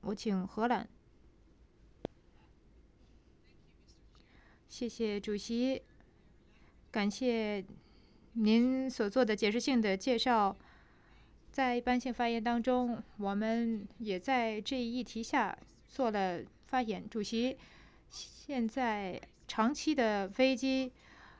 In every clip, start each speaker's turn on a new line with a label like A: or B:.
A: 我请荷兰。谢谢主席，感谢您所做的解释性的介绍。在一般性发言当中，我们也在这一议题下做了发言。主席，现在长期的飞机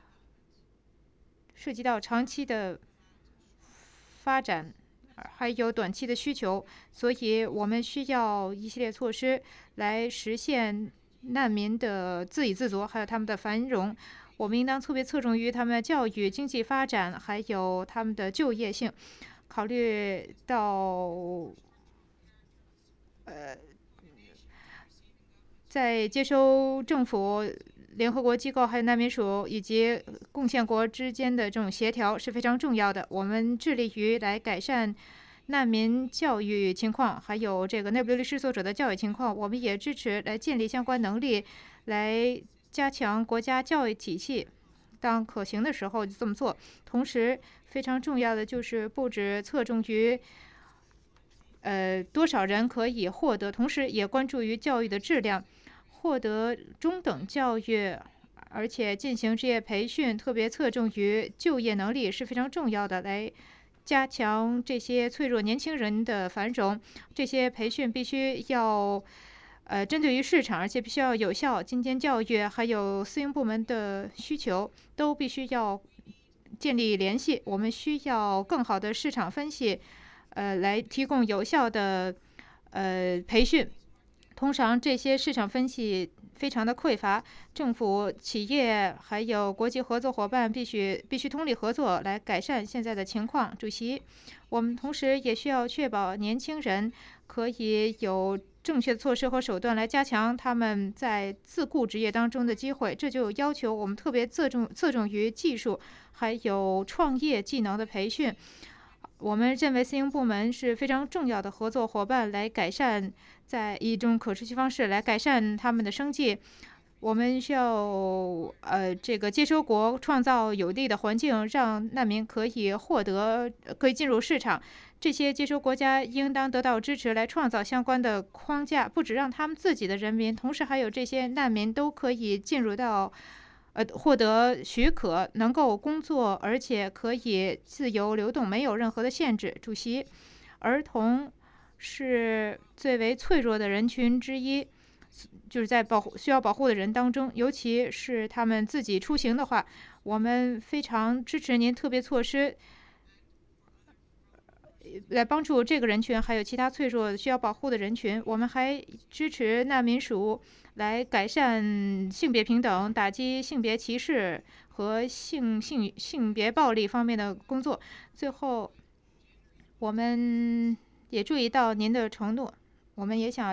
A: 涉及到长期的发展，还有短期的需求，所以我们需要一系列措施来实现难民的自给自足，还有他们的繁荣。我们应当特别侧重于他们的教育、经济发展，还有他们的就业性。考虑到在接收政府、联合国机构还有难民署以及贡献国之间的这种协调是非常重要的。我们致力于来改善难民教育情况，还有这个内部流离失所者的教育情况。我们也支持来建立相关能力，来加强国家教育体系。当可行的时候就这么做。同时，非常重要的就是不只侧重于多少人可以获得，同时也关注于教育的质量。获得中等教育，而且进行职业培训，特别侧重于就业能力是非常重要的，来加强这些脆弱年轻人的繁荣。这些培训必须要针对于市场，而且必须要有效。精尖教育还有私营部门的需求都必须要建立联系。我们需要更好的市场分析，来提供有效的培训。通常这些市场分析非常的匮乏，政府、企业还有国际合作伙伴必须通力合作来改善现在的情况。主席，我们同时也需要确保年轻人可以有正确的措施和手段来加强他们在自雇职业当中的机会。这就要求我们特别侧重于技术还有创业技能的培训。我们认为私营部门是非常重要的合作伙伴，来改善在一种可持续方式来改善他们的生计。我们需要这个接收国创造有利的环境，让难民可以进入市场。这些接收国家应当得到支持，来创造相关的框架，不止让他们自己的人民，同时还有这些难民都可以进入到获得许可，能够工作，而且可以自由流动，没有任何的限制。主席，儿童是最为脆弱的人群之一，就是在需要保护的人当中，尤其是他们自己出行的话，我们非常支持您特别措施，来帮助这个人群，还有其他脆弱需要保护的人群。我们还支持难民署来改善性别平等、打击性别歧视和性别暴力方面的工作。最后，我们也注意到您的承诺，我们也想